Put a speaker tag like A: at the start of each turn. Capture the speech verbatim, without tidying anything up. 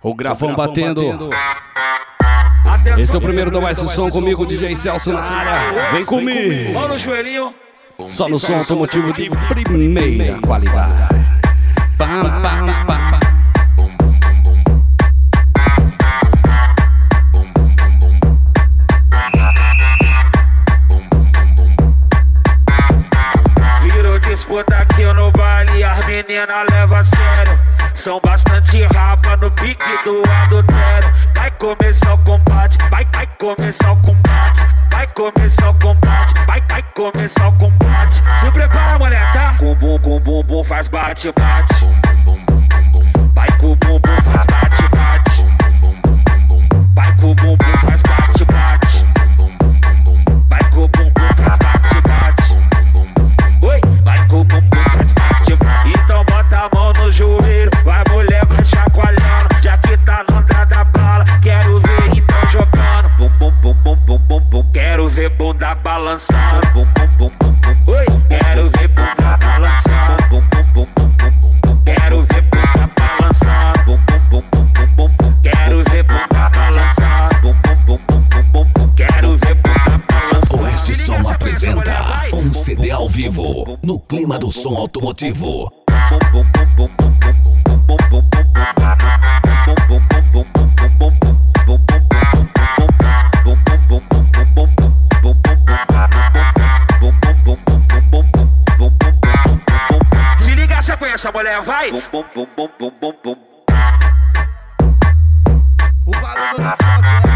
A: O gravão batendo. Esse é o primeiro do Mais Som comigo, D J Celso na área. Vem comigo.
B: Mão no joelhinho.
A: Só no som automotivo de primeira qualidade. Pam, pam, pam.
B: Virou disputa aqui no baile, as meninas levam a sério. São bastante rapa no pique do adultério. Vai começar o combate, vai, vai começar o combate. Vai começar o combate, vai, vai começar o combate. Se prepara, mulher, tá? Com bum, com bum, bum, faz bate, bate. Vai com o bum, bum, faz bate, bate. Vai com o bum, bum, faz bate, bate. Vai com o bum, bum, faz bate, bate. Oi, vai com o bum, bum, faz bate, bate. Então bota a mão no joelho, vai mulher, vai chacoalhando. Já que tá no andar da bala, quero ver então jogando. Bum, bum, bum, bum, bum, bum, bum. Quero ver bunda balançando. Bum, bum, bum, bum, bum. Oi, quero ver bunda balançando. Bum, bum, bum, bum, bum, bum. Quero ver bunda balançando. Bum, bum, bum, bum, bum, bum. Quero ver bunda balançando. Bum, bum, bum, bum, bum, bum. Quero ver bunda balançando.
C: Oeste Som apresenta um C D ao vivo no clima do som automotivo.
B: Se liga, você conhece a mulher, vai! Bum, bum, bum, bum, bum, bum, bum.
D: O barulho da favela.